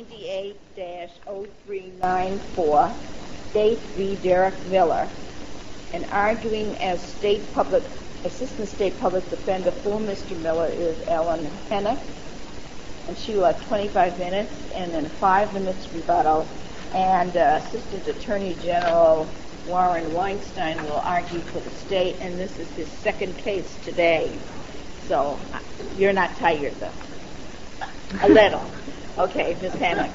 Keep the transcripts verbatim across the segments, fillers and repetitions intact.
twenty-eight dash oh three nine four, State v. Derek Miller, and arguing as State Public Assistant State Public Defender for Mister Miller is Ellen Hennick, and she will have twenty-five minutes and then five minutes rebuttal, and uh, Assistant Attorney General Warren Weinstein will argue for the state, and this is his second case today. So uh, you're not tired, though. A little. Okay, Miz Hennick.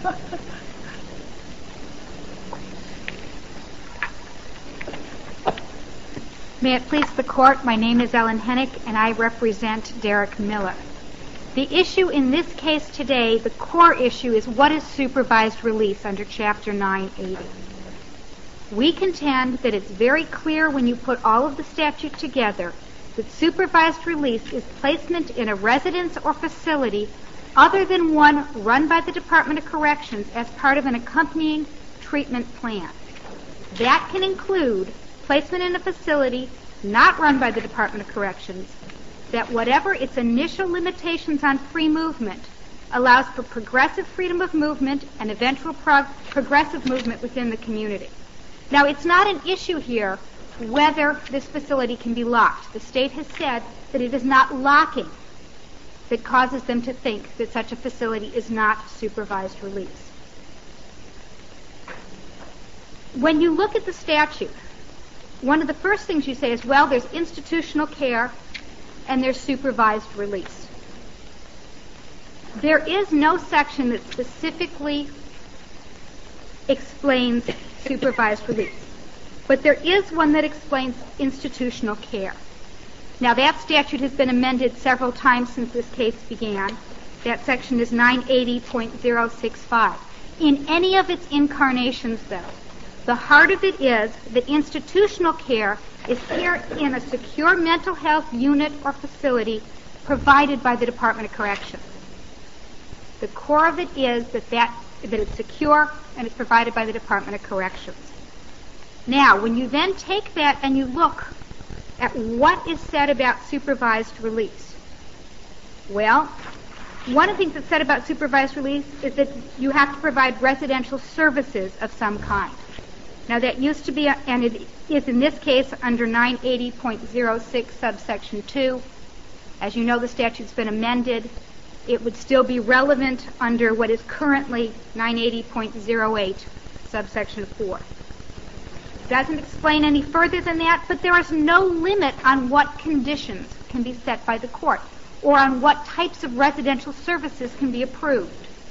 May it please the Court, my name is Ellen Hennick, and I represent Derek Miller. The issue in this case today, the core issue, is what is supervised release under Chapter nine eighty. We contend that it's very clear when you put all of the statute together that supervised release is placement in a residence or facility other than one run by the Department of Corrections as part of an accompanying treatment plan. That can include placement in a facility not run by the Department of Corrections, that whatever its initial limitations on free movement allows for progressive freedom of movement and eventual prog- progressive movement within the community. Now, it's not an issue here whether this facility can be locked. The state has said that it is not locking that causes them to think that such a facility is not supervised release. When you look at the statute, one of the first things you say is, well, there's institutional care and there's supervised release. There is no section that specifically explains supervised release, but there is one that explains institutional care. Now, that statute has been amended several times since this case began. That section is nine eighty point oh six five. In any of its incarnations, though, the heart of it is that institutional care is care in a secure mental health unit or facility provided by the Department of Corrections. The core of it is that, that, that it's secure and it's provided by the Department of Corrections. Now, when you then take that and you look at what is said about supervised release, well, one of the things that's said about supervised release is that you have to provide residential services of some kind. Now, that used to be, a, and it is in this case under nine eighty point oh six subsection two. As you know, the statute's been amended. It would still be relevant under what is currently nine eighty point oh eight subsection four. Doesn't explain any further than that, but there is no limit on what conditions can be set by the court or on what types of residential services can be approved.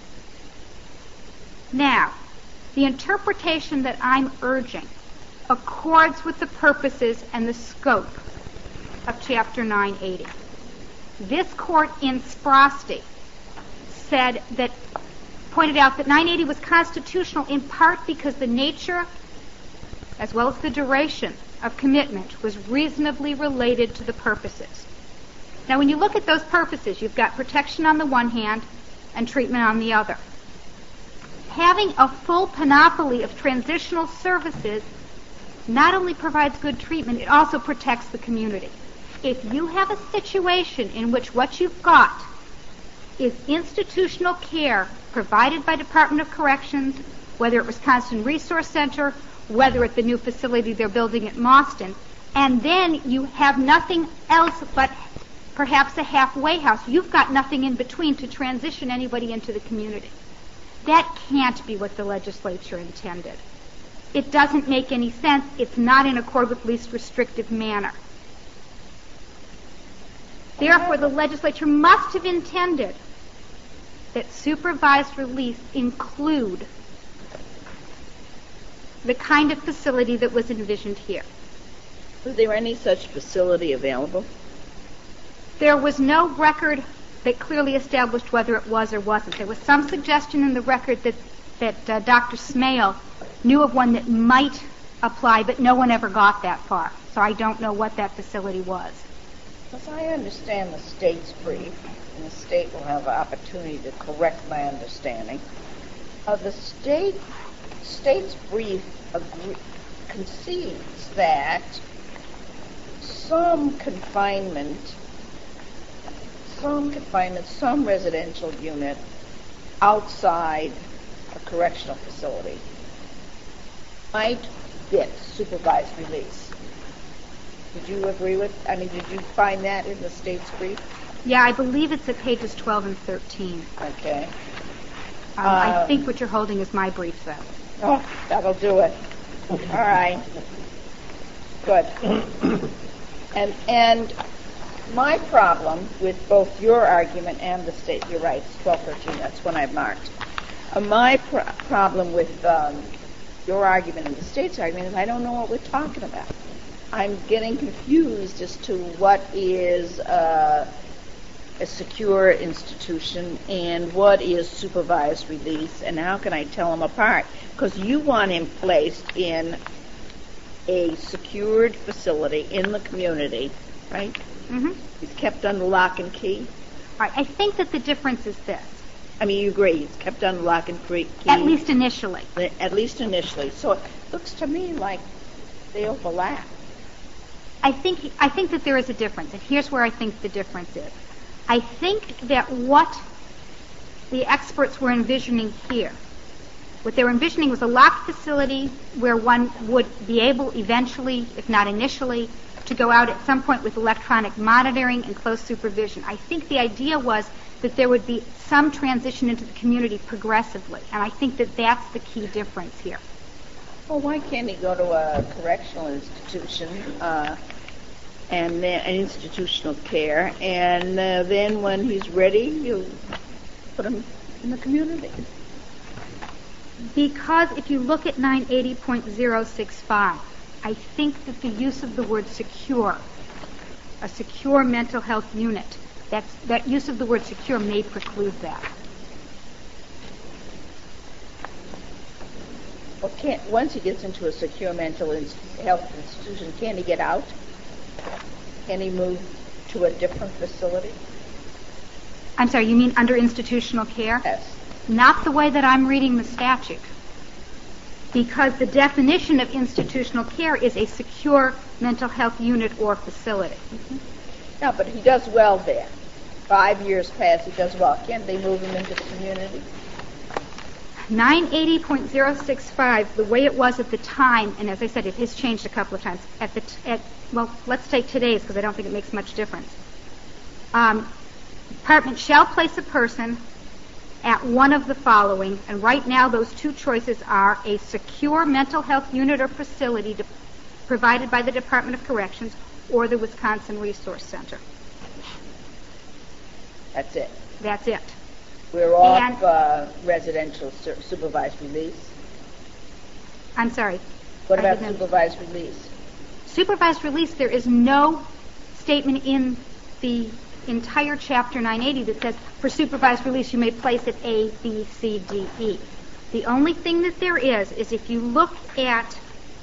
Now, the interpretation that I'm urging accords with the purposes and the scope of Chapter nine eighty. This court in Sprosty said that, pointed out that nine eighty was constitutional in part because the nature as well as the duration of commitment was reasonably related to the purposes. Now, when you look at those purposes, you've got protection on the one hand and treatment on the other. Having a full panoply of transitional services not only provides good treatment, it also protects the community. If you have a situation in which what you've got is institutional care provided by Department of Corrections, whether at Wisconsin Resource Center, whether at the new facility they're building at Mauston, and then you have nothing else but perhaps a halfway house, you've got nothing in between to transition anybody into the community. That can't be what the legislature intended. It doesn't make any sense. It's not in accord with least restrictive manner. Therefore, the legislature must have intended that supervised release include the kind of facility that was envisioned here. Was there any such facility available? There was no record that clearly established whether it was or wasn't. There was some suggestion in the record that, that uh, Doctor Smale knew of one that might apply, but no one ever got that far. So I don't know what that facility was. As I understand the state's brief, and the state will have an opportunity to correct my understanding, uh, the state state's brief agree, concedes that some confinement, some confinement, some residential unit outside a correctional facility might get supervised release. Did you agree with, I mean, did you find that in the state's brief? Yeah, I believe it's at pages twelve and thirteen. Okay. Um, I Uh, think what you're holding is my brief, though. Oh, that'll do it. All right. Good. And and my problem with both your argument and the state, you're right, it's twelve thirteen, that's when I marked. Uh, my pr- problem with um, your argument and the state's argument is I don't know what we're talking about. I'm getting confused as to what is uh, a secure institution and what is supervised release, and how can I tell them apart? Because you want him placed in a secured facility in the community, right? Mm-hmm. He's kept under lock and key. All right, I think that the difference is this, I mean, you agree, he's kept under lock and key? at least initially. At least initially. So it looks to me like they overlap. I think I think that there is a difference, and here's where I think the difference is. I think that what the experts were envisioning here, what they were envisioning was a locked facility where one would be able eventually, if not initially, to go out at some point with electronic monitoring and close supervision. I think the idea was that there would be some transition into the community progressively, and I think that that's the key difference here. Well, why can't he go to a correctional institution uh, and then an institutional care, and uh, then when he's ready, you put him in the community? Because if you look at nine eighty point oh six five, I think that the use of the word secure, a secure mental health unit, that's, that use of the word secure may preclude that. Well, can't, once he gets into a secure mental ins- health institution, can he get out? Can he move to a different facility? I'm sorry, you mean under institutional care? Yes. Not the way that I'm reading the statute. Because the definition of institutional care is a secure mental health unit or facility. Mm-hmm. No, but he does well there. Five years pass, he does well. Can't they move him into the community? nine eighty point oh six five, the way it was at the time, and as I said, it has changed a couple of times. At the t- at, well, let's take today's because I don't think it makes much difference. Um, department shall place a person at one of the following, and right now those two choices are a secure mental health unit or facility to, provided by the Department of Corrections or the Wisconsin Resource Center. That's it. That's it. We're off And- uh, residential sur- supervised release. I'm sorry. What I about didn't- supervised release? Supervised release, there is no statement in the entire Chapter nine eighty that says for supervised release you may place it A, B, C, D, E. The only thing that there is is if you look at,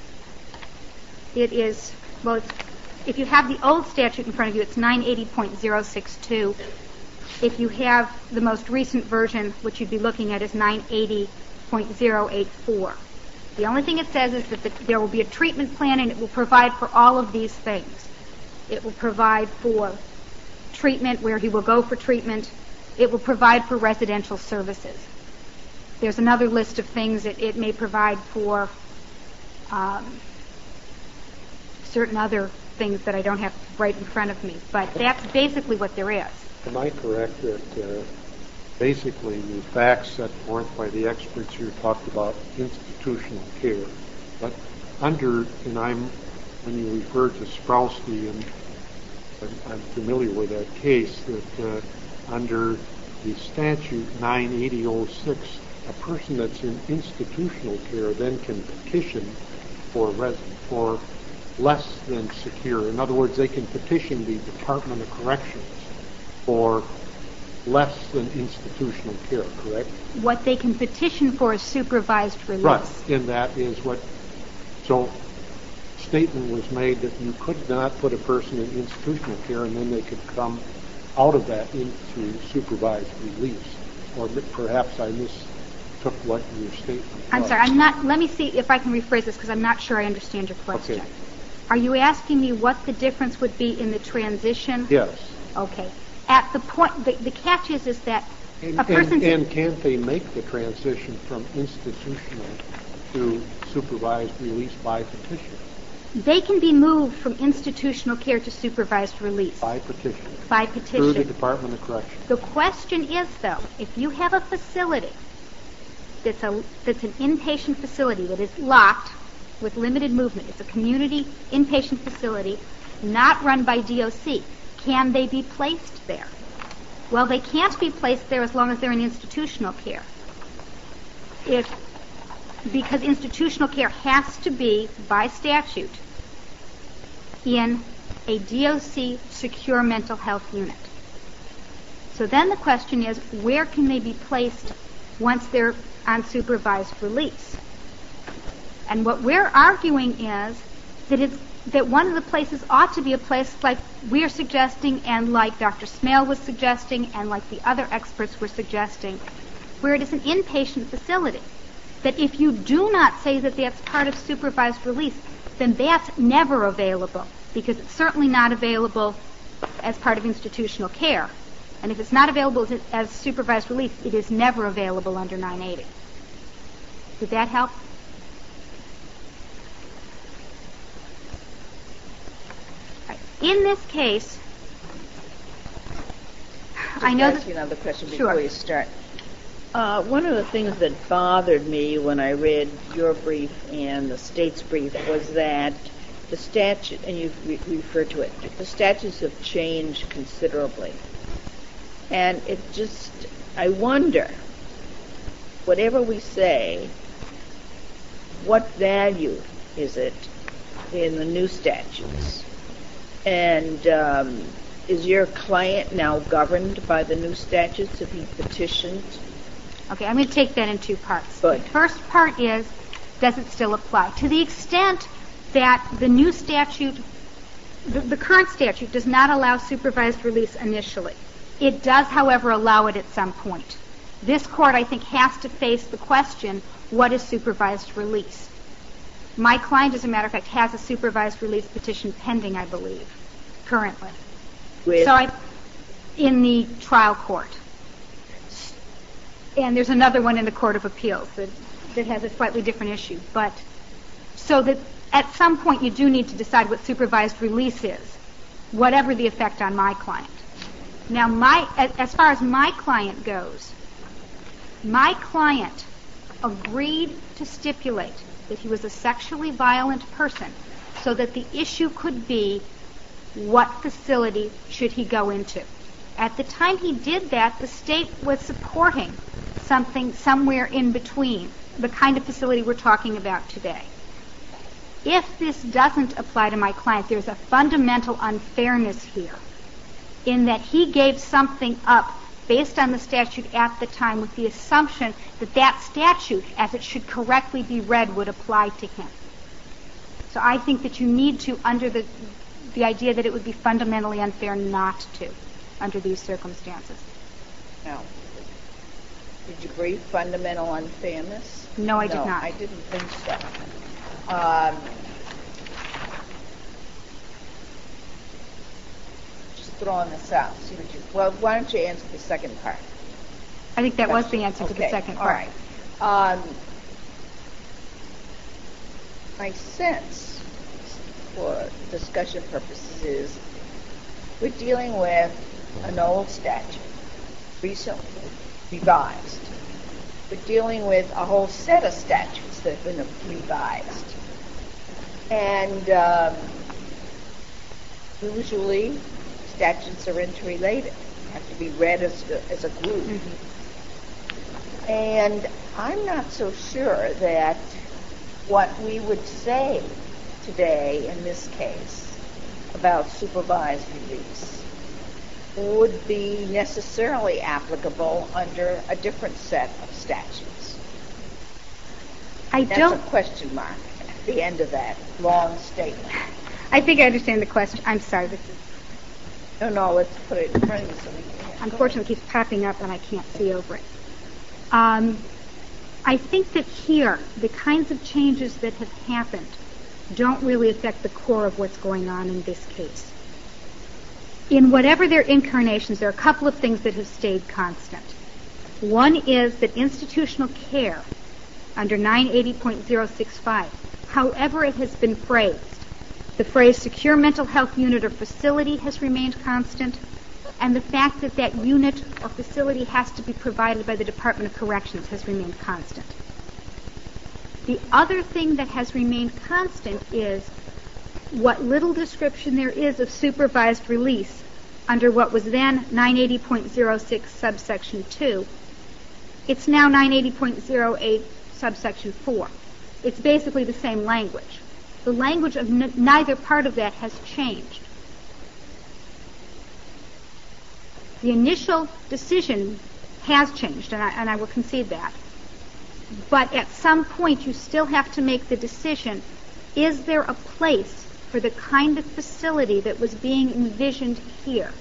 it is, well, it's, if you have the old statute in front of you, it's nine eighty point oh six two. If you have the most recent version, which you'd be looking at is nine eighty point oh eight four. The only thing it says is that the, there will be a treatment plan and it will provide for all of these things. It will provide for treatment where he will go for treatment. It will provide for residential services. There's another list of things that it may provide for um, certain other things that I don't have right in front of me. But that's basically what there is. Am I correct that uh, basically the facts set forth by the experts here talked about institutional care, but under, and I'm, when you refer to Sprowski, and I'm, I'm familiar with that case, that uh, under the statute nine eighty oh six, a person that's in institutional care then can petition for res- for less than secure. In other words, they can petition the Department of Corrections for less than institutional care, correct? What they can petition for is supervised release. Right, and that is what, so statement was made that you could not put a person in institutional care and then they could come out of that into supervised release. Or perhaps I mistook what your statement was. I'm sorry, I'm not, let me see if I can rephrase this because I'm not sure I understand your question. Okay. Are you asking me what the difference would be in the transition? Yes. Okay. At the point, the, the catch is, is that And, A person's- and, and can't they make the transition from institutional to supervised release by petition? They can be moved from institutional care to supervised release By petition. by Through the petition. Department of Corrections. The question is, though, if you have a facility that's a that's an inpatient facility that is locked with limited movement, it's a community inpatient facility not run by D O C, can they be placed there? Well, they can't be placed there as long as they're in institutional care. If because institutional care has to be, by statute, in a D O C secure mental health unit. So then the question is, where can they be placed once they're on supervised release? And what we're arguing is that it's that one of the places ought to be a place like we're suggesting and like Doctor Smale was suggesting and like the other experts were suggesting, where it is an inpatient facility. That if you do not say that that's part of supervised release, then that's never available, because it's certainly not available as part of institutional care. And if it's not available as, as supervised release, it is never available under nine eighty. Did that help? Right. In this case, Just I know ask that... you another question Sure. before you start. Uh, one of the things that bothered me when I read your brief and the state's brief was that the statute, and you've re- referred to it, the statutes have changed considerably. And it just, I wonder, whatever we say, what value is it in the new statutes? And um, is your client now governed by the new statutes if he petitioned? Okay, I'm going to take that in two parts. Good. The first part is, does it still apply? To the extent that the new statute, the, the current statute does not allow supervised release initially. It does, however, allow it at some point. This court, I think, has to face the question, what is supervised release? My client, as a matter of fact, has a supervised release petition pending, I believe, currently. With So I, in the trial court. And there's another one in the Court of Appeals that, that has a slightly different issue. But so that at some point you do need to decide what supervised release is, whatever the effect on my client. Now, my as, as far as my client goes, my client agreed to stipulate that he was a sexually violent person so that the issue could be what facility should he go into. At the time he did that, the state was supporting something somewhere in between, the kind of facility we're talking about today. If this doesn't apply to my client, there's a fundamental unfairness here in that he gave something up based on the statute at the time with the assumption that that statute, as it should correctly be read, would apply to him. So I think that you need to, under the, the idea that it would be fundamentally unfair not to, under these circumstances. Now, did you brief fundamental unfairness? No, I did no, not. I didn't think so. Um, just throwing this out. See what you. Well, why don't you answer the second part? I think that was the answer to the Okay, second all part. right. Um, my sense, for discussion purposes, is we're dealing with an old statute, recently revised. We're dealing with a whole set of statutes that have been revised. And um, usually statutes are interrelated, have to be read as a, as a group. Mm-hmm. And I'm not so sure that what we would say today in this case about supervised release would be necessarily applicable under a different set of statutes. I That's don't. a question mark at the end of that long statement. I think I understand the question. I'm sorry. This is, No, no, let's put it in front of you so we can. unfortunately, it keeps popping up and I can't see over it. Um, I think that here, the kinds of changes that have happened don't really affect the core of what's going on in this case. In whatever their incarnations, there are a couple of things that have stayed constant. One is that institutional care under nine eighty point oh six five, however it has been phrased, the phrase secure mental health unit or facility has remained constant, and the fact that that unit or facility has to be provided by the Department of Corrections has remained constant. The other thing that has remained constant is what little description there is of supervised release under what was then nine eighty point oh six subsection two. It's now nine eighty point oh eight subsection four. It's basically the same language. The language of n- neither part of that has changed. The initial decision has changed, and I, and I will concede that. But at some point, you still have to make the decision, is there a place for the kind of facility that was being envisioned here?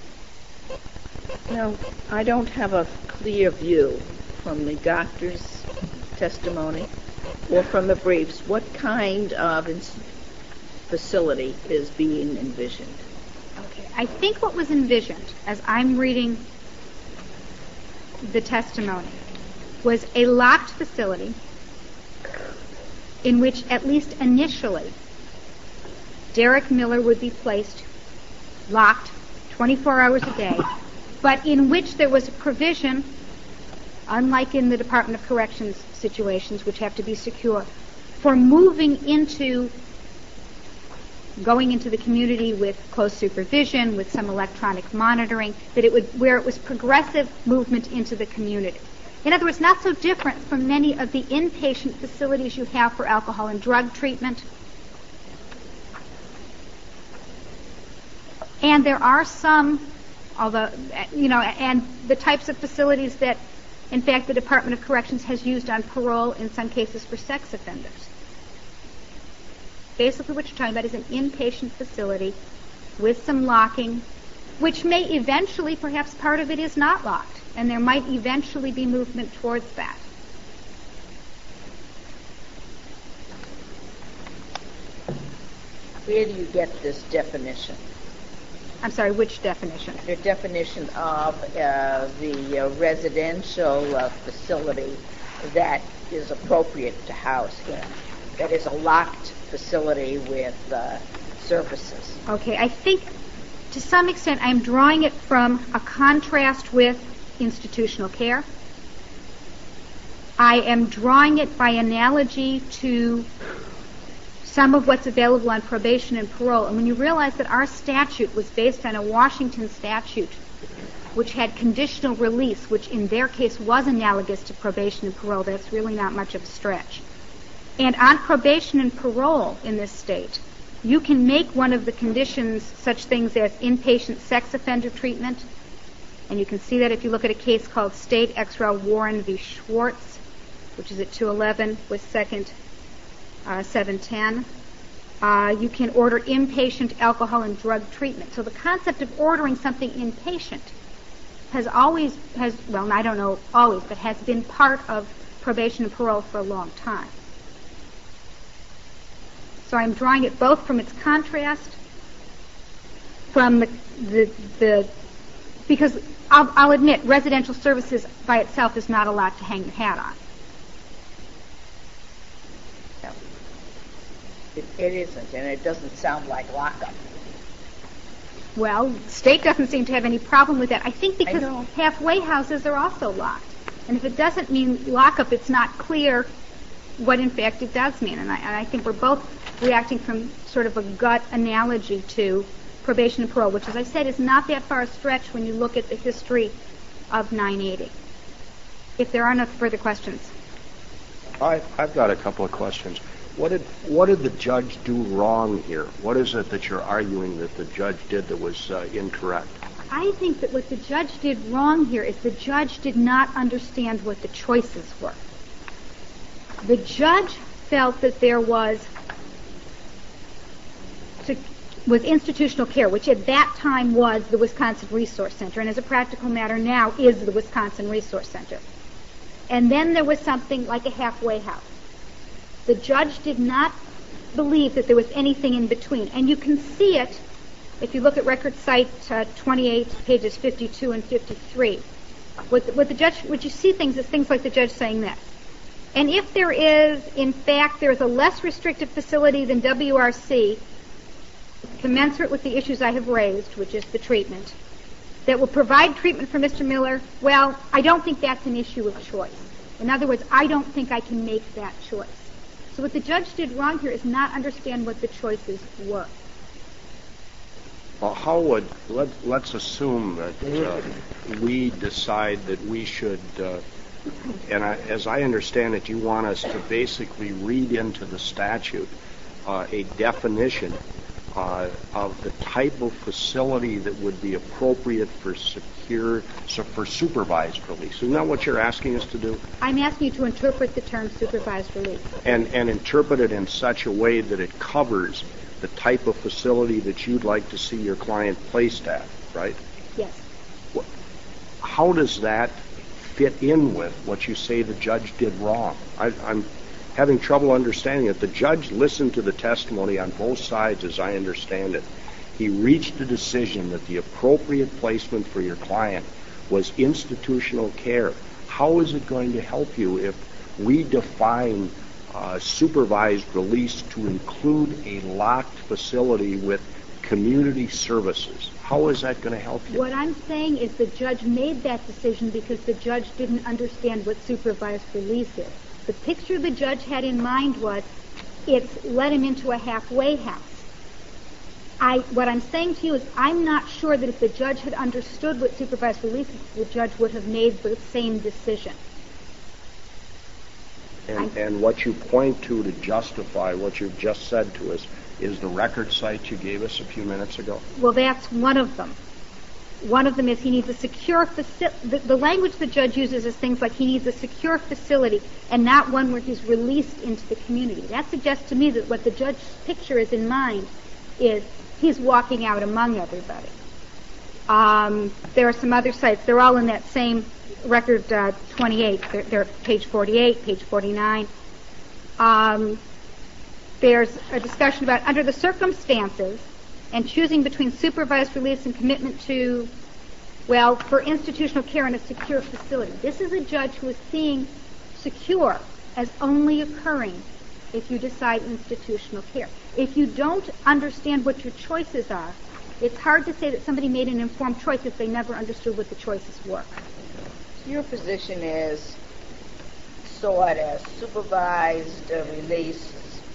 Now, I don't have a clear view from the doctor's testimony or from the briefs what kind of ins- facility is being envisioned. Okay. I think what was envisioned, as I'm reading the testimony, was a locked facility in which, at least initially, Derek Miller would be placed locked twenty-four hours a day, but in which there was a provision, unlike in the Department of Corrections situations, which have to be secure, for moving into, going into the community with close supervision, with some electronic monitoring, that it would, where it was progressive movement into the community. In other words, not so different from many of the inpatient facilities you have for alcohol and drug treatment. And there are some, although, you know, and the types of facilities that, in fact, the Department of Corrections has used on parole in some cases for sex offenders. Basically what you're talking about is an inpatient facility with some locking, which may eventually, perhaps part of it is not locked, and there might eventually be movement towards that. Where do you get this definition? I'm sorry, which definition? The definition of uh, the uh, residential uh, facility that is appropriate to house him, that is a locked facility with uh, services. Okay, I think to some extent I'm drawing it from a contrast with institutional care. I am drawing it by analogy to some of what's available on probation and parole. And when you realize that our statute was based on a Washington statute which had conditional release, which in their case was analogous to probation and parole, that's really not much of a stretch. And on probation and parole in this state, you can make one of the conditions such things as inpatient sex offender treatment, and you can see that if you look at a case called State Ex Rel Warren v. Schwartz, which is at two eleven with second uh, seven ten. Uh, you can order inpatient alcohol and drug treatment. So the concept of ordering something inpatient has always, has well, I don't know always, but has been part of probation and parole for a long time. So I'm drawing it both from its contrast, from the, the, the because I'll, I'll admit residential services by itself is not a lot to hang your hat on. No. It, it isn't, and it doesn't sound like lockup. Well, the state doesn't seem to have any problem with that. I think because I know. halfway houses are also locked. And if it doesn't mean lockup, it's not clear what in fact it does mean. And I, and I think we're both reacting from sort of a gut analogy to probation and parole, which, as I said, is not that far a stretch when you look at the history of nine eighty. If there are no further questions. I've, I've got a couple of questions. What did what did the judge do wrong here? What is it that you're arguing that the judge did that was uh, incorrect? I think that what the judge did wrong here is the judge did not understand what the choices were. The judge felt that there was to, was institutional care, which at that time was the Wisconsin Resource Center, and as a practical matter now is the Wisconsin Resource Center. And then there was something like a halfway house. The judge did not believe that there was anything in between. And you can see it if you look at record site uh, twenty-eight, pages fifty-two and fifty-three. What the, what the judge, what you see things is things like the judge saying this. And if there is, in fact, there is a less restrictive facility than W R C, commensurate with the issues I have raised, which is the treatment, that will provide treatment for Mister Miller, well, I don't think that's an issue of choice. In other words, I don't think I can make that choice. So what the judge did wrong here is not understand what the choices were. Well, how would, let, let's assume that uh, we decide that we should, uh, and I, as I understand it, you want us to basically read into the statute uh, a definition uh, of the type of facility that would be appropriate for secure, so for supervised release. Isn't that what you're asking us to do? I'm asking you to interpret the term supervised release. And, and interpret it in such a way that it covers the type of facility that you'd like to see your client placed at, right? Yes. How does that fit in with what you say the judge did wrong? I, I'm having trouble understanding it. The judge listened to the testimony on both sides as I understand it. He reached a decision that the appropriate placement for your client was institutional care. How is it going to help you if we define uh, supervised release to include a locked facility with community services? How is that going to help you? What I'm saying is the judge made that decision because the judge didn't understand what supervised release is. The picture the judge had in mind was it's let him into a halfway house. I, what I'm saying to you is I'm not sure that if the judge had understood what supervised release is, the judge would have made the same decision. And, and what you point to to justify what you've just said to us is the record site you gave us a few minutes ago? Well, that's one of them. One of them is he needs a secure facility. The, the language the judge uses is things like he needs a secure facility and not one where he's released into the community. That suggests to me that what the judge's picture is in mind is he's walking out among everybody. Um, there are some other sites. They're all in that same record uh, twenty-eight. They're, they're page forty-eight, page forty-nine. Um, there's a discussion about under the circumstances and choosing between supervised release and commitment to, well, for institutional care in a secure facility. This is a judge who is seeing secure as only occurring if you decide institutional care. If you don't understand what your choices are, it's hard to say that somebody made an informed choice if they never understood what the choices were. Your position is sought as supervised uh, release,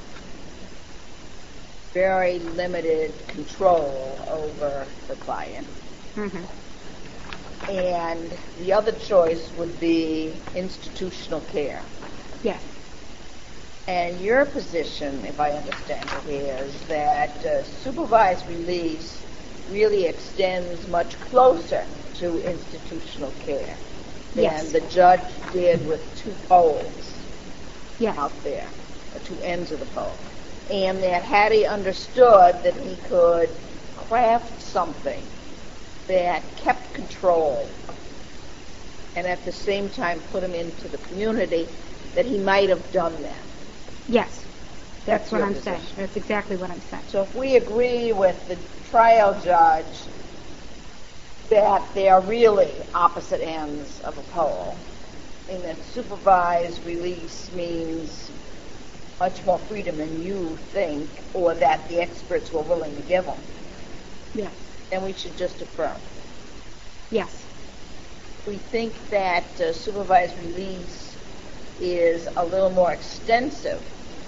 very limited control over the client. Mm-hmm. And the other choice would be institutional care. Yes. And your position, if I understand it, is that uh, supervised release really extends much closer to institutional care than Yes. the judge did with two poles Yes. out there, or two ends of the pole. And that had he understood that he could craft something that kept control and at the same time put him into the community, that he might have done that. Yes. That's, That's what your I'm position. saying. That's exactly what I'm saying. So if we agree with the trial judge that they are really opposite ends of a pole, and that supervised release means much more freedom than you think, or that the experts were willing to give them, Yes. then we should just affirm. Yes. We think that uh, supervised release is a little more extensive,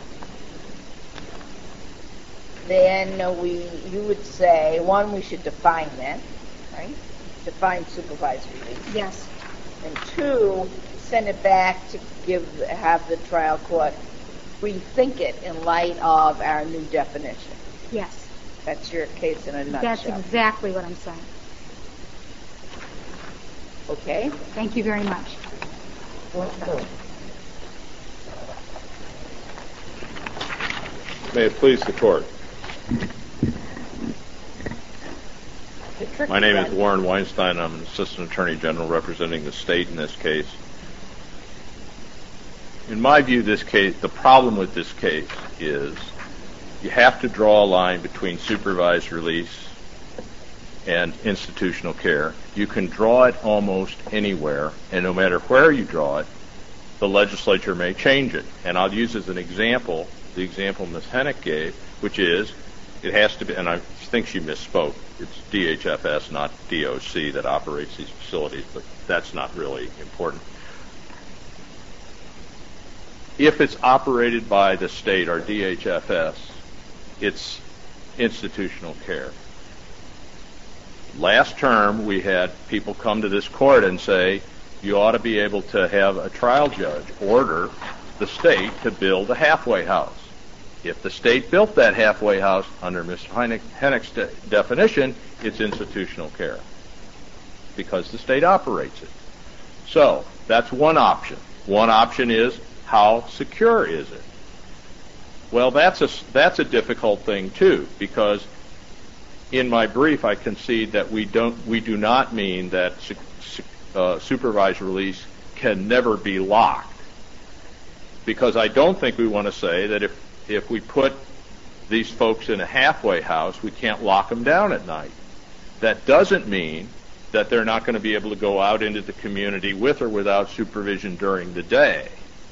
then uh, we, you would say, one, we should define that, right? Define supervised release. Yes. And two, send it back to give, have the trial court rethink it in light of our new definition. Yes. That's your case in a nutshell. That's exactly what I'm saying. Okay? Thank you very much. May it please the court. The tricky My name is one- Warren Weinstein. I'm an assistant attorney general representing the state in this case. In my view, this case, the problem with this case is you have to draw a line between supervised release and institutional care, you can draw it almost anywhere, and no matter where you draw it, the legislature may change it. And I'll use as an example the example Miz Hennick gave, which is it has to be, and I think she misspoke, it's D H F S, not D O C, that operates these facilities, but that's not really important. If it's operated by the state or D H F S, it's institutional care. Last term, we had people come to this court and say, you ought to be able to have a trial judge order the state to build a halfway house. If the state built that halfway house under Mister Hennick's de- definition, it's institutional care because the state operates it. So that's one option. One option is, how secure is it? Well, that's a, that's a difficult thing too, because in my brief I concede that we don't we do not mean that su- su- uh, supervised release can never be locked, because I don't think we want to say that if if we put these folks in a halfway house, we can't lock them down at night. That doesn't mean that they're not going to be able to go out into the community with or without supervision during the day.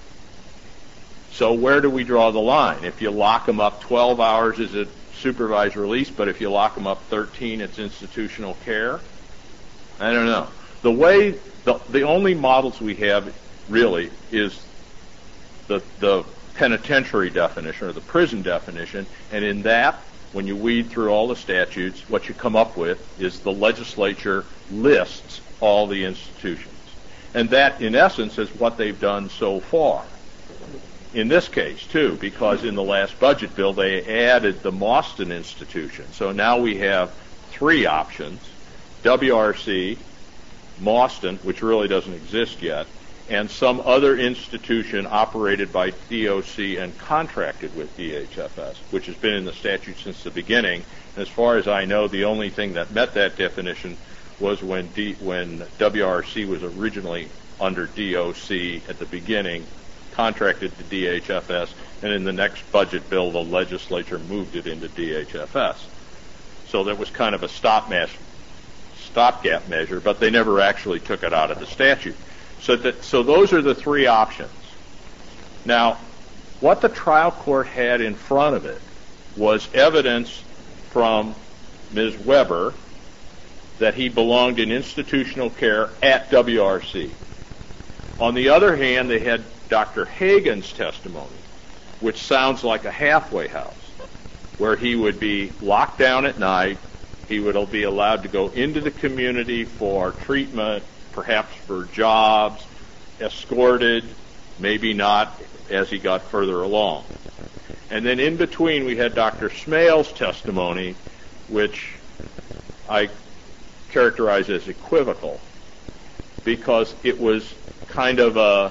So where do we draw the line? If you lock them up twelve hours, is it supervised release? But if you lock them up thirteen, it's institutional care? I don't know. The way, the, the only models we have really is the, the penitentiary definition or the prison definition, and in that, when you weed through all the statutes, what you come up with is the legislature lists all the institutions. And that, in essence, is what they've done so far. In this case, too, because in the last budget bill, they added the Mauston Institution. So now we have three options: W R C, Mauston, which really doesn't exist yet, and some other institution operated by D O C and contracted with D H F S, which has been in the statute since the beginning. And as far as I know, the only thing that met that definition was when D, when W R C was originally under D O C at the beginning, contracted to D H F S, and in the next budget bill, the legislature moved it into D H F S. So that was kind of a stopgap stopgap measure, but they never actually took it out of the statute. So that, so those are the three options. Now, what the trial court had in front of it was evidence from Miz Weber that he belonged in institutional care at W R C. On the other hand, they had Doctor Hagen's testimony, which sounds like a halfway house, where he would be locked down at night, he would be allowed to go into the community for treatment, perhaps for jobs, escorted, maybe not as he got further along. And then in between we had Doctor Smale's testimony, which I characterize as equivocal, because it was kind of a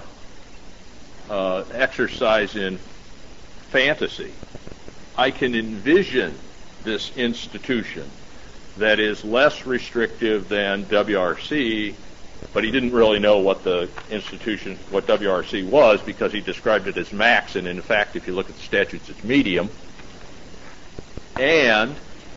uh, exercise in fantasy. I can envision this institution that is less restrictive than W R C, but he didn't really know what the institution, what W R C was, because he described it as max, and in fact, if you look at the statutes, it's medium. And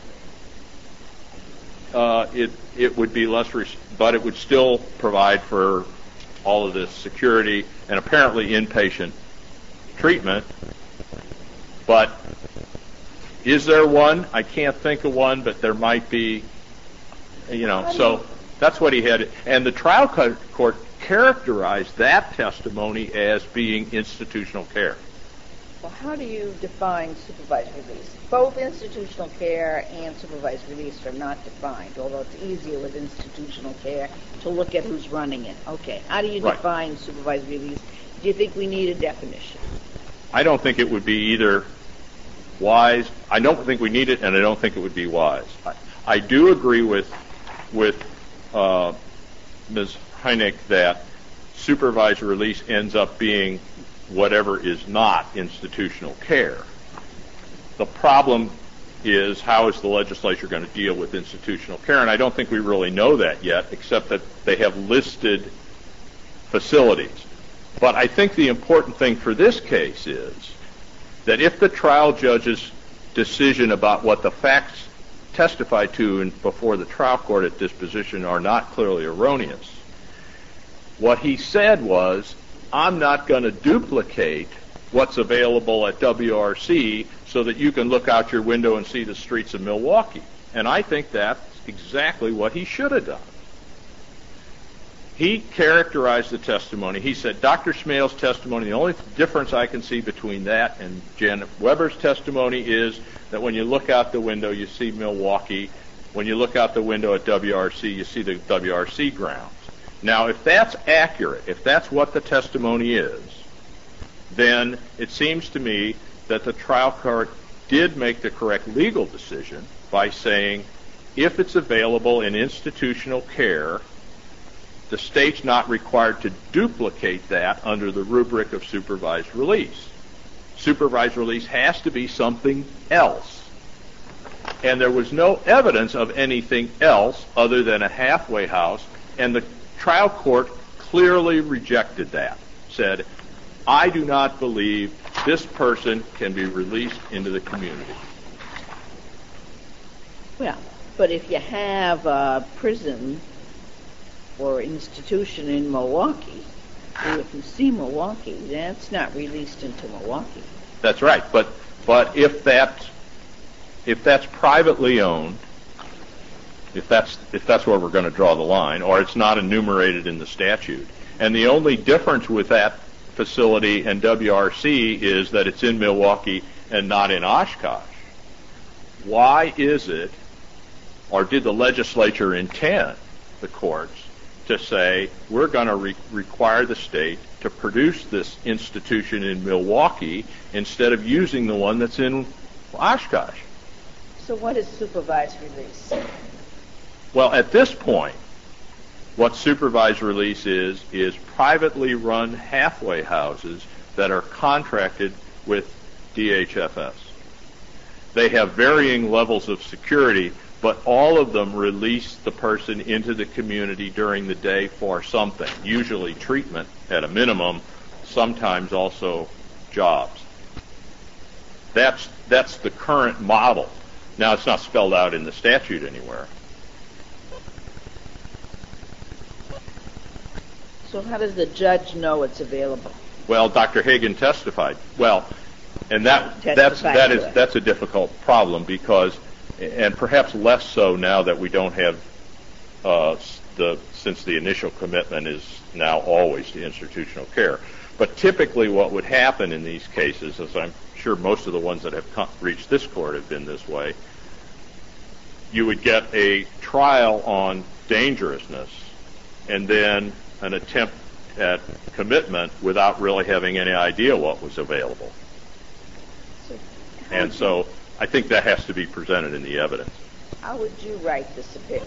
uh, it it would be less, res- but it would still provide for all of this security and apparently inpatient treatment. But is there one? I can't think of one, but there might be, you know, so that's what he had. And the trial court characterized that testimony as being institutional care. Well, how do you define supervised release? Both institutional care and supervised release are not defined, although it's easier with institutional care to look at who's running it. Okay, how do you Right. define supervised release? Do you think we need a definition? I don't think it would be either wise. I don't think we need it, and I don't think it would be wise. I, I do agree with with uh, Miz Heineck that supervised release ends up being whatever is not institutional care. The problem is, how is the legislature going to deal with institutional care? And I don't think we really know that yet, except that they have listed facilities. But I think the important thing for this case is that if the trial judge's decision about what the facts testified to in, before the trial court at disposition are not clearly erroneous. What he said was, I'm not going to duplicate what's available at W R C so that you can look out your window and see the streets of Milwaukee. And I think that's exactly what he should have done. He characterized the testimony. He said, Doctor Smale's testimony, the only difference I can see between that and Janet Weber's testimony is that when you look out the window, you see Milwaukee. When you look out the window at W R C, you see the W R C grounds. Now, if that's accurate, if that's what the testimony is, then it seems to me that the trial court did make the correct legal decision by saying, if it's available in institutional care, the state's not required to duplicate that under the rubric of supervised release. Supervised release has to be something else. And there was no evidence of anything else other than a halfway house, and the trial court clearly rejected that, said, I do not believe this person can be released into the community. Well, but if you have a prison or institution in Milwaukee, and if you see Milwaukee, that's not released into Milwaukee. That's right. But but if that if that's privately owned, if that's if that's where we're going to draw the line, or it's not enumerated in the statute, and the only difference with that facility and W R C is that it's in Milwaukee and not in Oshkosh, why is it, or did the legislature intend, the courts, to say we're going to re- require the state to produce this institution in Milwaukee instead of using the one that's in Oshkosh? So what is supervised release? Well, at this point, what supervised release is, is privately run halfway houses that are contracted with D H F S. They have varying levels of security, but all of them release the person into the community during the day for something, usually treatment at a minimum, sometimes also jobs. That's, that's the current model. Now, it's not spelled out in the statute anywhere. So how does the judge know it's available? Well, Doctor Hagan testified. Well, and that that's that is that's a difficult problem because, and perhaps less so now that we don't have uh, the since the initial commitment is now always to institutional care. But typically, what would happen in these cases, as I'm sure most of the ones that have come, reached this court have been this way, you would get a trial on dangerousness, and then an attempt at commitment without really having any idea what was available. So and so I think that has to be presented in the evidence. How would you write this opinion?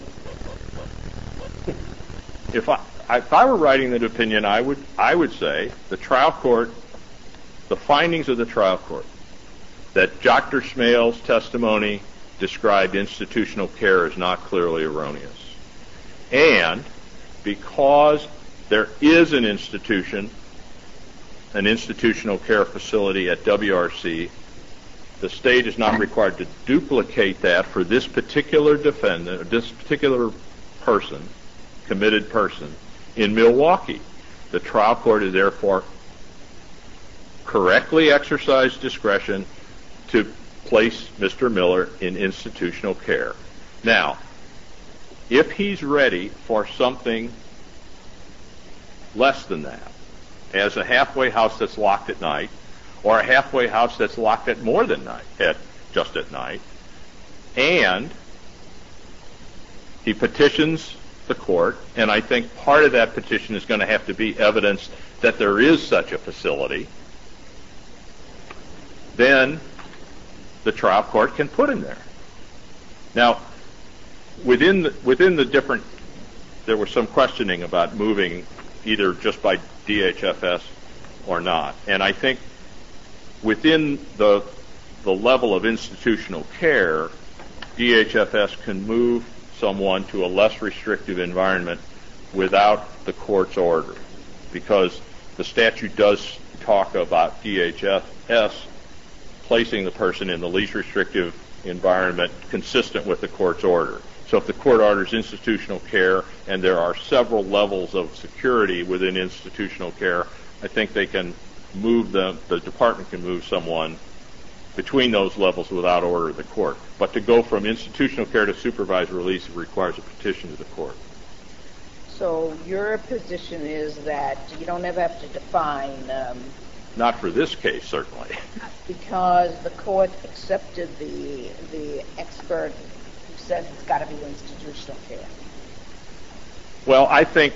If I, if I were writing that opinion, I would I would say the trial court, the findings of the trial court, that Doctor Smale's testimony described institutional care as not clearly erroneous. And because there is an institution, an institutional care facility at W R C, the state is not required to duplicate that for this particular defendant, or this particular person, committed person, in Milwaukee. The trial court is therefore correctly exercised discretion to place Mister Miller in institutional care. Now, if he's ready for something less than that, as a halfway house that's locked at night, or a halfway house that's locked at more than night, at just at night, and he petitions the court, and I think part of that petition is going to have to be evidence that there is such a facility, then the trial court can put him there. Now, within the, within the different, there was some questioning about moving either just by D H F S or not. And I think within the the level of institutional care, D H F S can move someone to a less restrictive environment without the court's order, because the statute does talk about D H F S placing the person in the least restrictive environment consistent with the court's order. So if the court orders institutional care and there are several levels of security within institutional care, I think they can move them, the department can move someone between those levels without order of the court. But to go from institutional care to supervised release requires a petition to the court. So your position is that you don't ever have to define... Um, Not for this case, certainly. Because the court accepted the the expert who said it's got to be institutional care. Well, I think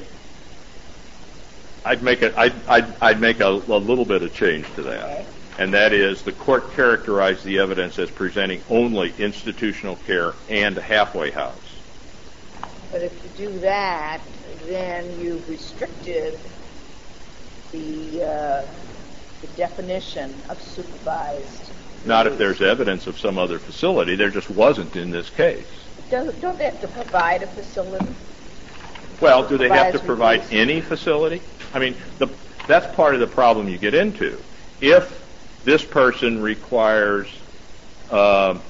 I'd make a, I'd, I'd, I'd make a, a little bit of change to that. Okay. And that is the court characterized the evidence as presenting only institutional care and a halfway house. But if you do that, then you've restricted the, uh, the definition of supervised. Not if release. there's evidence of some other facility. There just wasn't in this case. Doesn't, don't they have to provide a facility? Well, do they have to Supervised provide release? any facility? I mean, the, that's part of the problem you get into. If this person requires, um,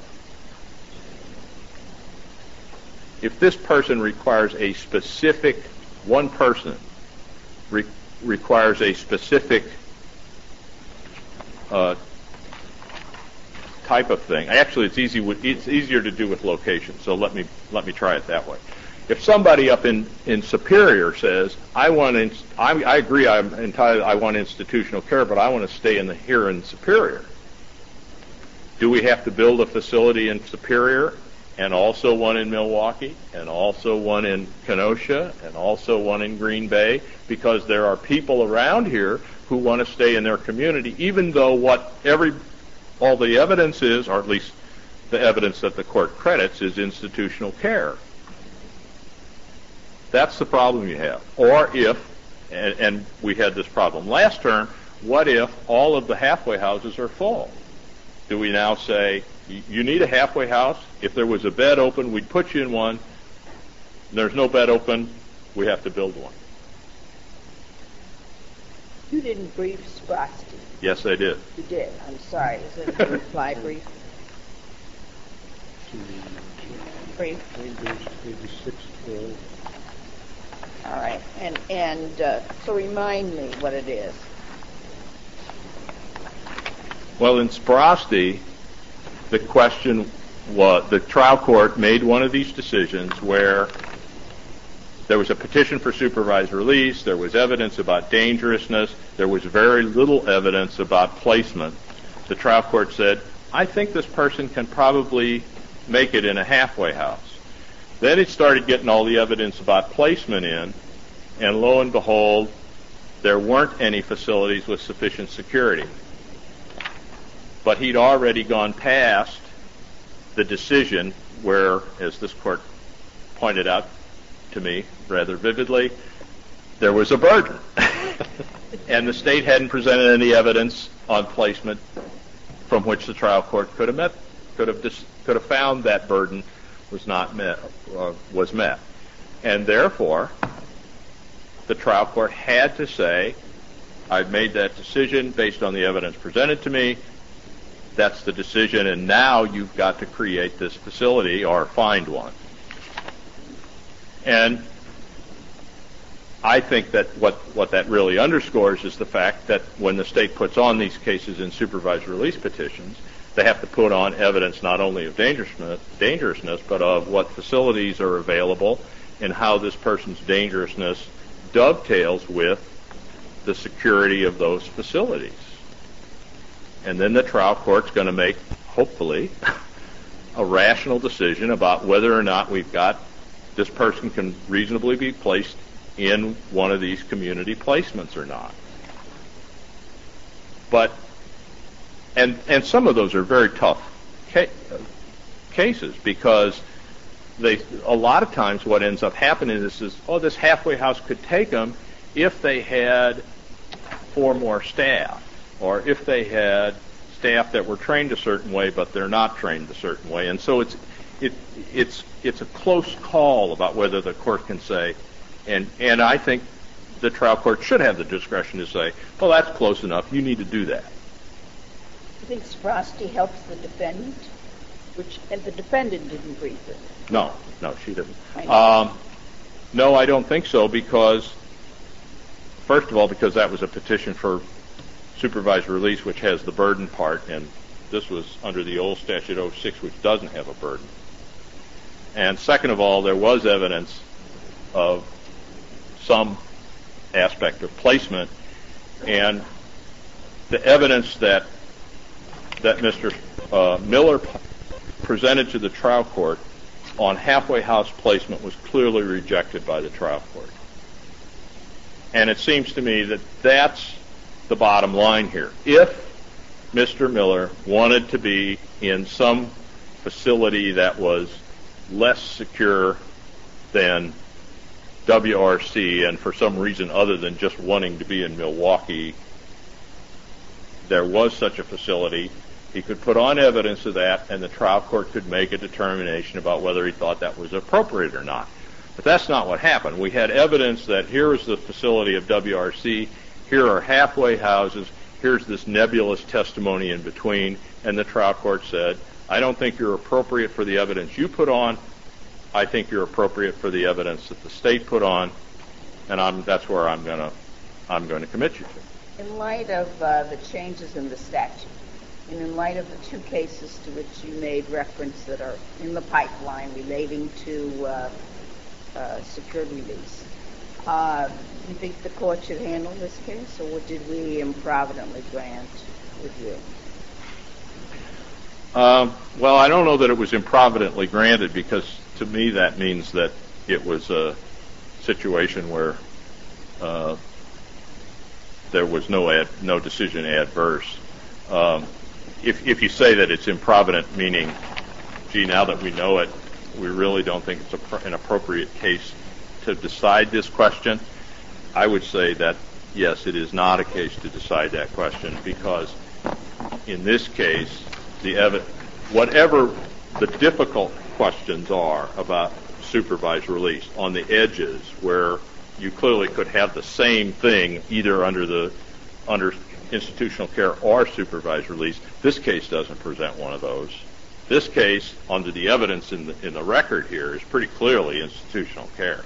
if this person requires a specific, one person re- requires a specific uh, type of thing. Actually, it's easy. With, it's easier to do with location. So let me let me try it that way. If somebody up in, in Superior says, "I want, in, I, I agree, I'm entitled, I want institutional care, but I want to stay in the here in Superior," do we have to build a facility in Superior, and also one in Milwaukee, and also one in Kenosha, and also one in Green Bay, because there are people around here who want to stay in their community, even though what every all the evidence is, or at least the evidence that the court credits, is institutional care. That's the problem you have. Or if, and, and we had this problem last term, what if all of the halfway houses are full? Do we now say, you need a halfway house? If there was a bed open, we'd put you in one. There's no bed open, we have to build one. You didn't brief Sprosty. Yes, I did. You did. I'm sorry. Is it a reply brief? Brief. Maybe six twelve. All right. And and uh, so remind me what it is. Well, in Sprosty, the question was, the trial court made one of these decisions where there was a petition for supervised release, there was evidence about dangerousness, there was very little evidence about placement. The trial court said, I think this person can probably make it in a halfway house. Then it started getting all the evidence about placement in, and lo and behold, there weren't any facilities with sufficient security. But he'd already gone past the decision where, as this court pointed out to me rather vividly, there was a burden. And the state hadn't presented any evidence on placement from which the trial court could have met, could have dis, could have found that burden was not met, uh, was met. And therefore, the trial court had to say, I've made that decision based on the evidence presented to me. That's the decision, and now you've got to create this facility or find one. And I think that what, what that really underscores is the fact that when the state puts on these cases in supervised release petitions, they have to put on evidence not only of dangerousness, dangerousness, but of what facilities are available and how this person's dangerousness dovetails with the security of those facilities. And then the trial court's going to make, hopefully, a rational decision about whether or not we've got this person can reasonably be placed in one of these community placements or not. But, and and some of those are very tough ca- cases because they, a lot of times what ends up happening is, is, oh, this halfway house could take them if they had four more staff, or if they had staff that were trained a certain way but they're not trained a certain way. And so it's it it's it's a close call about whether the court can say, and and I think the trial court should have the discretion to say, well, that's close enough, you need to do that. You think Sprosty helps the defendant? which, and the defendant didn't brief it. No, no, she didn't. I know. Um, no, I don't think so because, first of all, because that was a petition for supervised release, which has the burden part, and this was under the old statute oh six, which doesn't have a burden. And second of all, there was evidence of some aspect of placement, and the evidence that that Mister Uh, Miller p- presented to the trial court on halfway house placement was clearly rejected by the trial court. And it seems to me that that's the bottom line here. If Mister Miller wanted to be in some facility that was less secure than W R C, and for some reason other than just wanting to be in Milwaukee, there was such a facility, he could put on evidence of that, and the trial court could make a determination about whether he thought that was appropriate or not. But that's not what happened. We had evidence that here is the facility of W R C, here are halfway houses, here's this nebulous testimony in between, and the trial court said, I don't think you're appropriate for the evidence you put on. I think you're appropriate for the evidence that the state put on, and I'm, that's where I'm going to I'm going to commit you to. In light of uh, the changes in the statute, and in light of the two cases to which you made reference that are in the pipeline relating to uh, uh, secured release, uh, do you think the court should handle this case, or did we improvidently grant review? Um, well, I don't know that it was improvidently granted, because to me that means that it was a situation where uh, there was no ad, no decision adverse. Um, if, if you say that it's improvident, meaning, gee, now that we know it, we really don't think it's a, an appropriate case to decide this question, I would say that, yes, it is not a case to decide that question, because in this case, the ev- whatever the difficult questions are about supervised release on the edges, where you clearly could have the same thing either under the under institutional care or supervised release, this case doesn't present one of those. This case, under the evidence in the in the record here, is pretty clearly institutional care.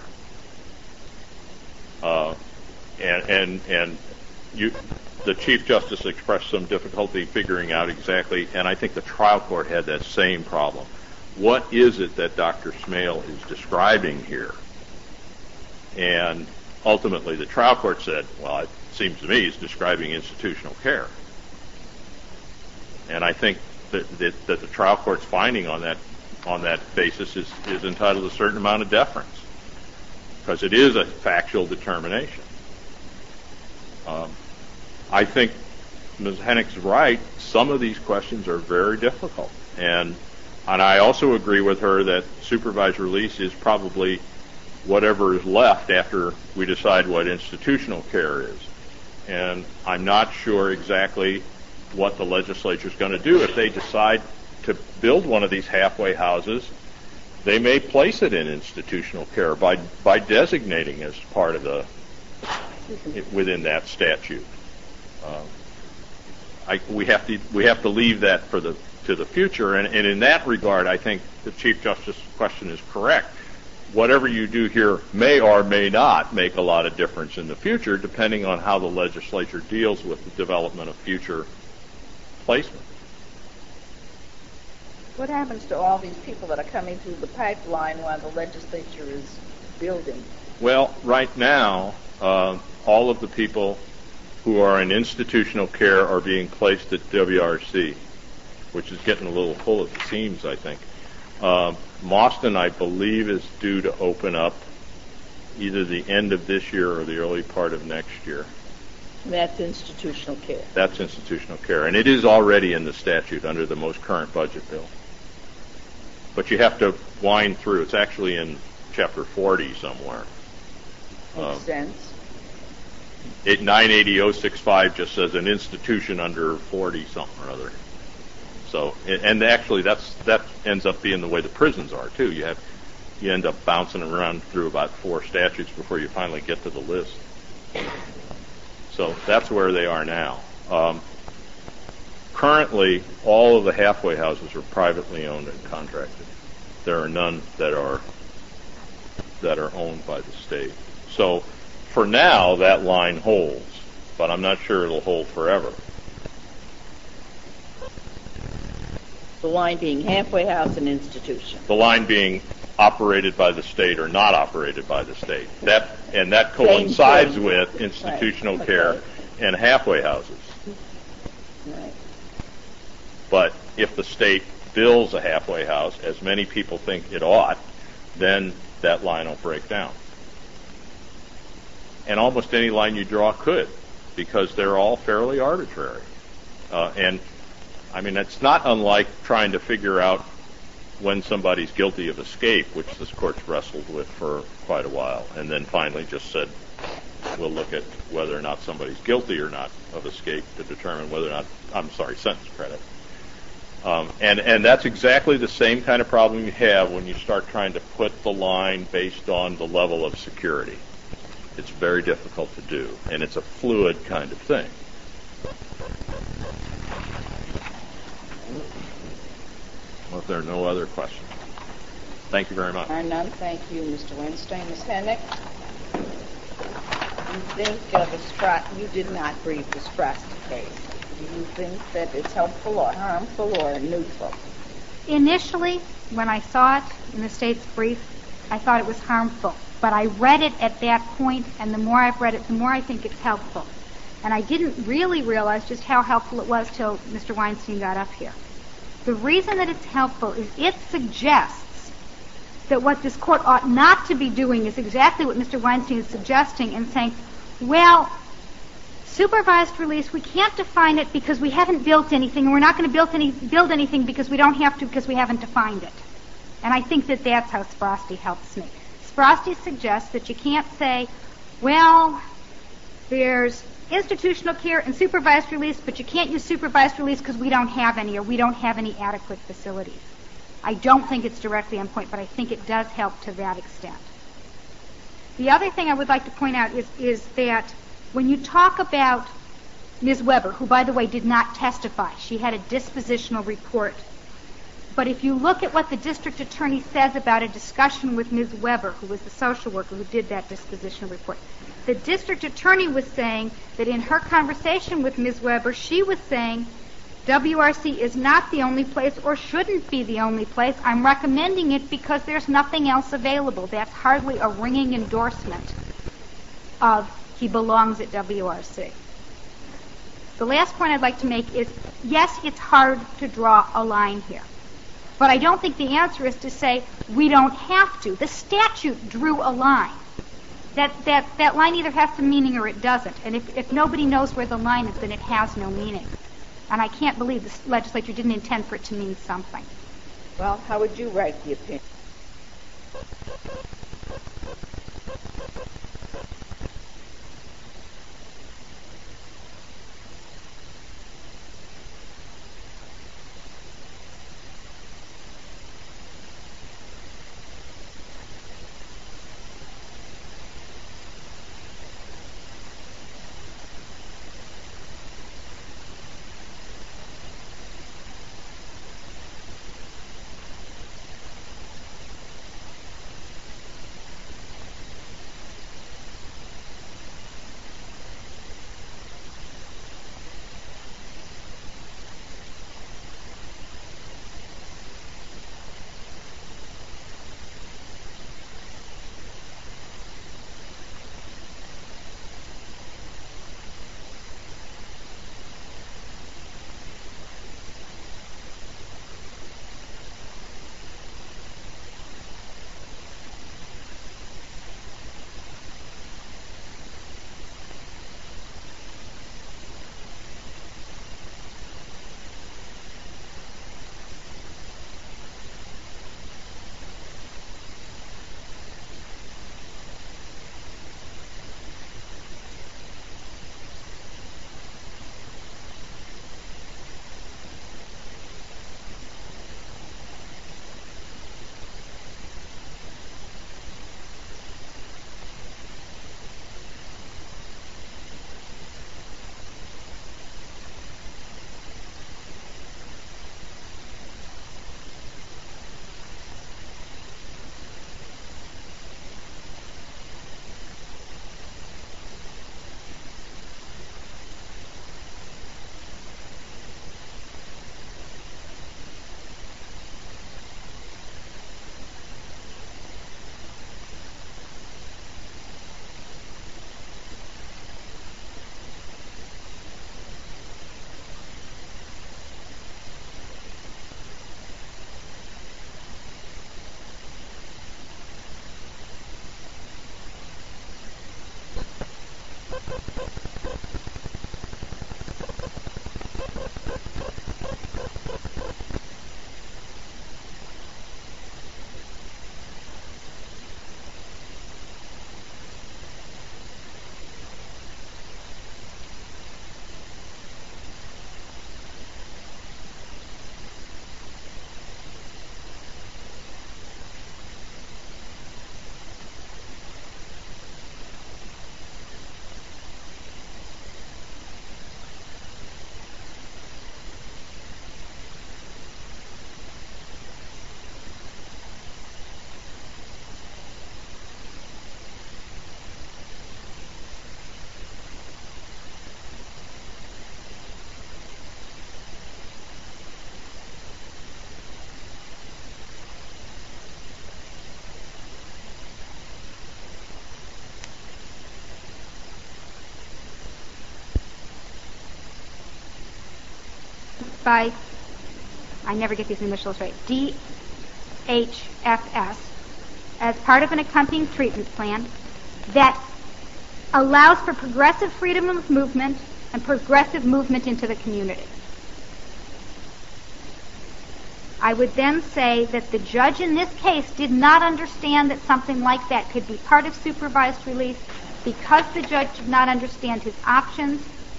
Uh, and and and you. The Chief Justice expressed some difficulty figuring out exactly, and I think the trial court had that same problem. What is it that Doctor Smale is describing here? And ultimately the trial court said, well, it seems to me he's describing institutional care. And I think that, that, that the trial court's finding on that on that basis is, is entitled to a certain amount of deference, because it is a factual determination. Um, I think Miz Hennick's right. Some of these questions are very difficult. And and I also agree with her that supervised release is probably whatever is left after we decide what institutional care is. And I'm not sure exactly what the legislature is going to do. If they decide to build one of these halfway houses, they may place it in institutional care by, by designating as part of the, within that statute. Uh, I, we have to we have to leave that for the to the future, and, and in that regard, I think the Chief Justice's question is correct. Whatever you do here may or may not make a lot of difference in the future, depending on how the legislature deals with the development of future placement. What happens to all these people that are coming through the pipeline while the legislature is building? Well, right now, uh, all of the people who are in institutional care are being placed at W R C, which is getting a little full at the seams, I think. Uh, Mauston, I believe, is due to open up either the end of this year or the early part of next year. That's institutional care. That's institutional care, and it is already in the statute under the most current budget bill. But you have to wind through. It's actually in Chapter forty somewhere. Makes Um, sense. It nine eighty oh sixty-five just says an institution under forty something or other. So, and actually that's that ends up being the way the prisons are too. You have you end up bouncing around through about four statutes before you finally get to the list. So that's where they are now. Um, currently, all of the halfway houses are privately owned and contracted. There are none that are that are owned by the state. So for now, that line holds, but I'm not sure it'll hold forever. The line being halfway house and institution. The line being operated by the state or not operated by the state. That and that coincides thing. with institutional Right. care Okay. and halfway houses. Right. But if the state builds a halfway house, as many people think it ought, then that line will break down. And almost any line you draw could, because they're all fairly arbitrary. Uh, and, I mean, it's not unlike trying to figure out when somebody's guilty of escape, which this court's wrestled with for quite a while, and then finally just said, we'll look at whether or not somebody's guilty or not of escape to determine whether or not, I'm sorry, sentence credit. Um, and, and that's exactly the same kind of problem you have when you start trying to put the line based on the level of security. It's very difficult to do, and it's a fluid kind of thing. Well, if there are no other questions, thank you very much. There are none. Thank you, Mister Weinstein. Miz Hennick? You think uh, the Sprat, you did not brief the Sprosty case. Do you think that it's helpful or harmful or neutral? Initially, when I saw it in the state's brief, I thought it was harmful. But I read it at that point, and the more I've read it, the more I think it's helpful. And I didn't really realize just how helpful it was till Mister Weinstein got up here. The reason that it's helpful is it suggests that what this court ought not to be doing is exactly what Mister Weinstein is suggesting and saying, well, supervised release, we can't define it because we haven't built anything, and we're not going to build, any, build anything because we don't have to because we haven't defined it. And I think that that's how Sprosty helps me. Sprosty suggests that you can't say, well, there's institutional care and supervised release, but you can't use supervised release because we don't have any or we don't have any adequate facilities. I don't think it's directly on point, but I think it does help to that extent. The other thing I would like to point out is, is that when you talk about Miz Weber, who, by the way, did not testify, she had a dispositional report. But if you look at what the district attorney says about a discussion with Miz Weber, who was the social worker who did that dispositional report, the district attorney was saying that in her conversation with Miz Weber, she was saying W R C is not the only place or shouldn't be the only place. I'm recommending it because there's nothing else available. That's hardly a ringing endorsement of he belongs at W R C. The last point I'd like to make is, yes, it's hard to draw a line here. But I don't think the answer is to say we don't have to. The statute drew a line. That, that, that line either has some meaning or it doesn't. And if, if nobody knows where the line is, then it has no meaning. And I can't believe the legislature didn't intend for it to mean something. Well, how would you write the opinion? by, I never get these initials right, D H F S, as part of an accompanying treatment plan that allows for progressive freedom of movement and progressive movement into the community. I would then say that the judge in this case did not understand that something like that could be part of supervised release. Because the judge did not understand his options,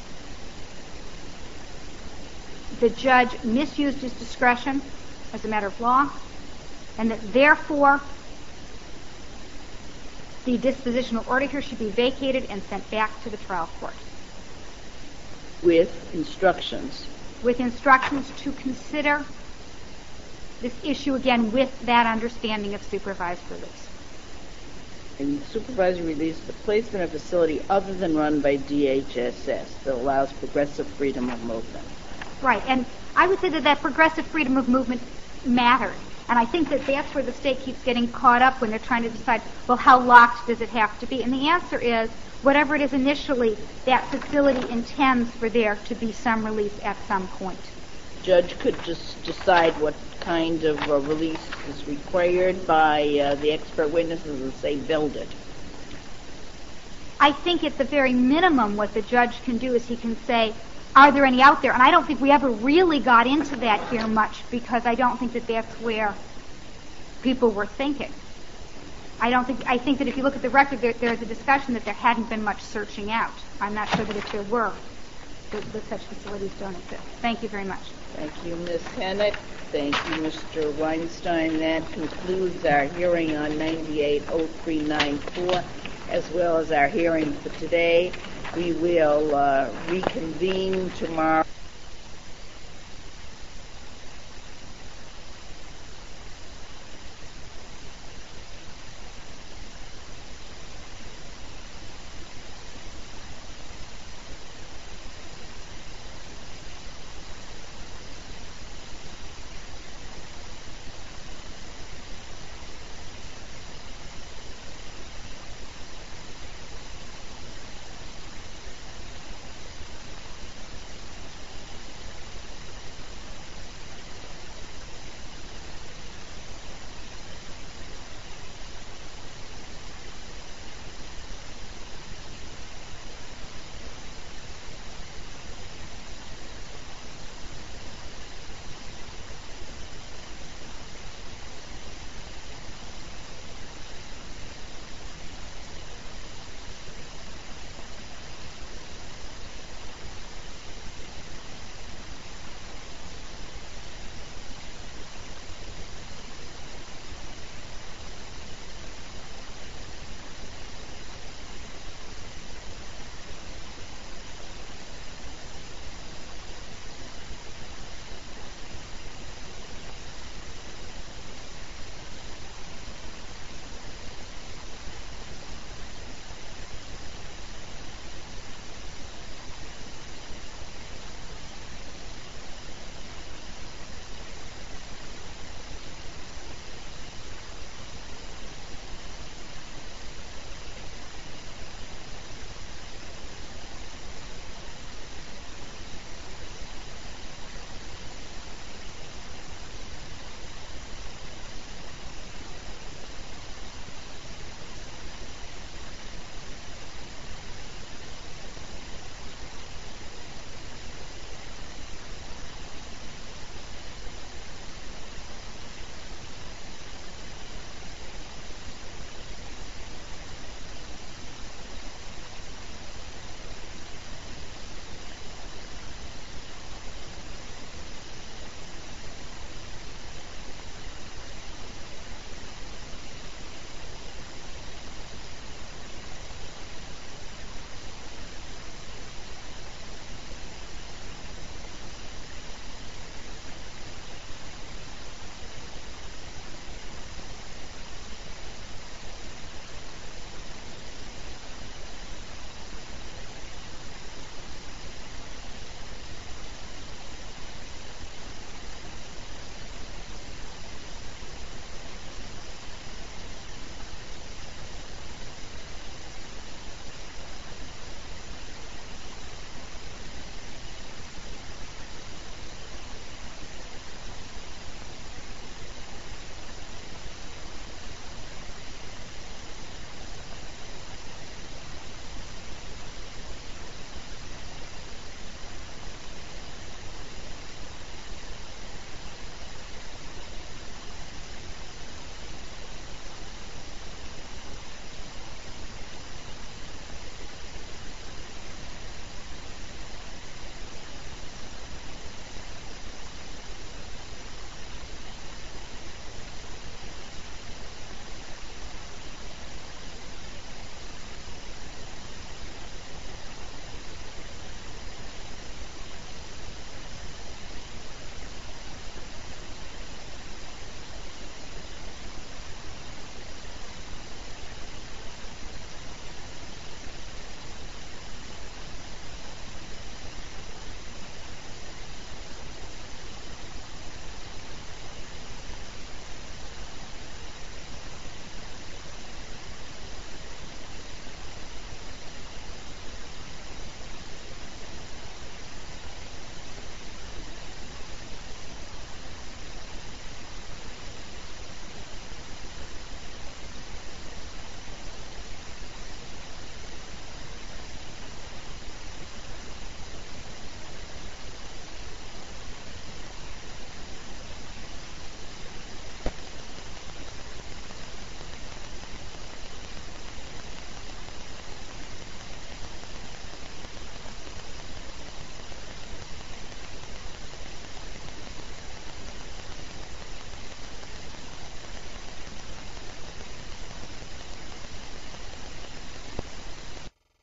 the judge misused his discretion as a matter of law, and that therefore the dispositional order here should be vacated and sent back to the trial court. With instructions. With instructions to consider this issue again with that understanding of supervised release. In supervisory release, the placement of a facility other than run by D H S S that allows progressive freedom of movement. Right, and I would say that that progressive freedom of movement matters. And I think that that's where the state keeps getting caught up when they're trying to decide, well, how locked does it have to be? And the answer is, whatever it is initially, that facility intends for there to be some release at some point. Judge could just decide what kind of uh, release is required by uh, the expert witnesses and say, build it. I think at the very minimum what the judge can do is he can say, are there any out there? And I don't think we ever really got into that here much because I don't think that that's where people were thinking. I don't think, I think that if you look at the record, there, there's a discussion that there hadn't been much searching out. I'm not sure that if there were, that, that such facilities don't exist. Thank you very much. Thank you, Miz Hennett. Thank you, Mister Weinstein. That concludes our hearing on ninety-eight oh three ninety-four, as well as our hearing for today. We will uh, reconvene tomorrow.